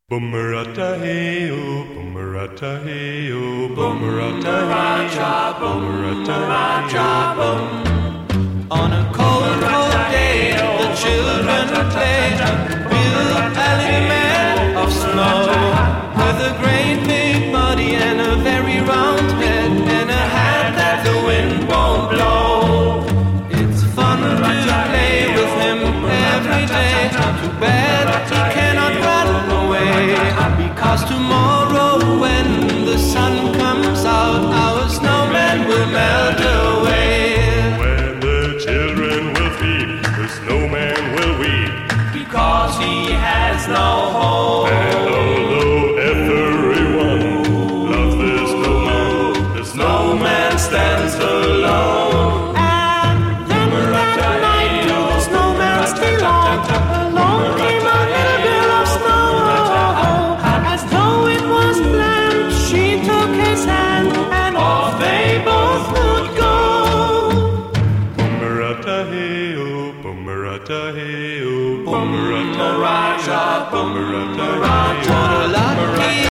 Bummerata hey oh, bummerata hey oh, bummerata hey, bummerata bum. On a cold, cold day, the children play with a little man of snow, with a great big body and a very round head and a hat that the wind won't blow. It's fun to play with him every day. Too bad he cannot run away, because tomorrow when the sun comes out, our snowman will melt away. When the children will feed, the snowman will weep, Because he has no home. and although everyone loves the snowman, the snowman stands alone. And then that night to the snowman's delight, along came a little girl of snow. As though it was planned, she took his hand, and off they both would go. Bummerata hey oh, bummerata hey oh, bummerata Raja, bummerata hey oh. Raja, lucky